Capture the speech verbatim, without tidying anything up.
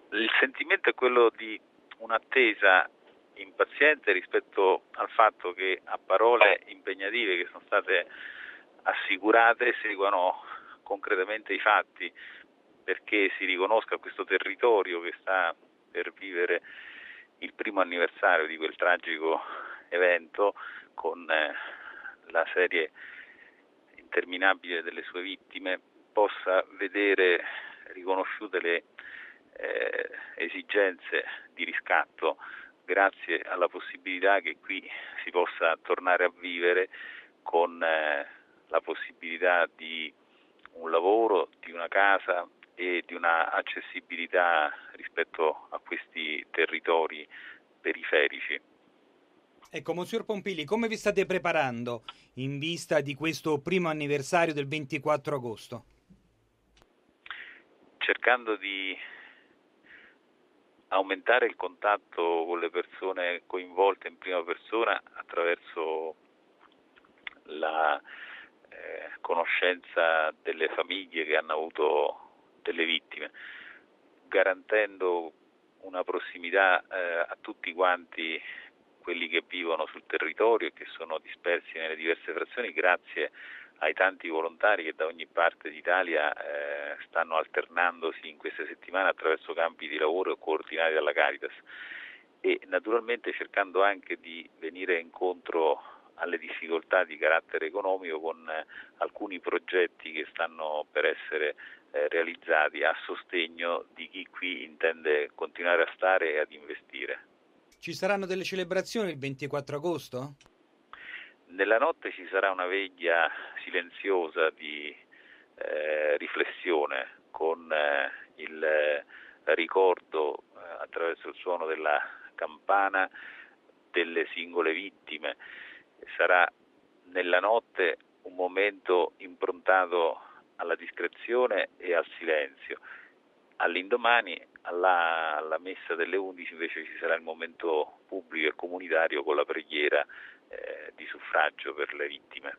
Il sentimento è quello di un'attesa impaziente rispetto al fatto che a parole impegnative che sono state assicurate seguano concretamente i fatti, perché si riconosca questo territorio che sta per vivere il primo anniversario di quel tragico evento con eh, la serie interminabile delle sue vittime, possa vedere riconosciute le eh, esigenze di riscatto grazie alla possibilità che qui si possa tornare a vivere con eh, la possibilità di un lavoro, di una casa e di una accessibilità rispetto a questi territori periferici. Ecco, Monsignor Pompili, come vi state preparando in vista di questo primo anniversario del ventiquattro agosto? Cercando di aumentare il contatto con le persone coinvolte in prima persona attraverso la eh, conoscenza delle famiglie che hanno avuto delle vittime, garantendo una prossimità eh, a tutti quanti quelli che vivono sul territorio e che sono dispersi nelle diverse frazioni grazie ai tanti volontari che da ogni parte d'Italia eh, stanno alternandosi in queste settimane attraverso campi di lavoro coordinati dalla Caritas e naturalmente cercando anche di venire incontro alle difficoltà di carattere economico con eh, alcuni progetti che stanno per essere eh, realizzati a sostegno di chi qui intende continuare a stare e ad investire. Ci saranno delle celebrazioni il ventiquattro agosto? Nella notte ci sarà una veglia silenziosa di eh, riflessione con eh, il eh, ricordo eh, attraverso il suono della campana delle singole vittime. Sarà nella notte un momento improntato alla discrezione e al silenzio. All'indomani, alla, alla messa delle undici, invece ci sarà il momento pubblico e comunitario con la preghiera eh, di suffragio per le vittime.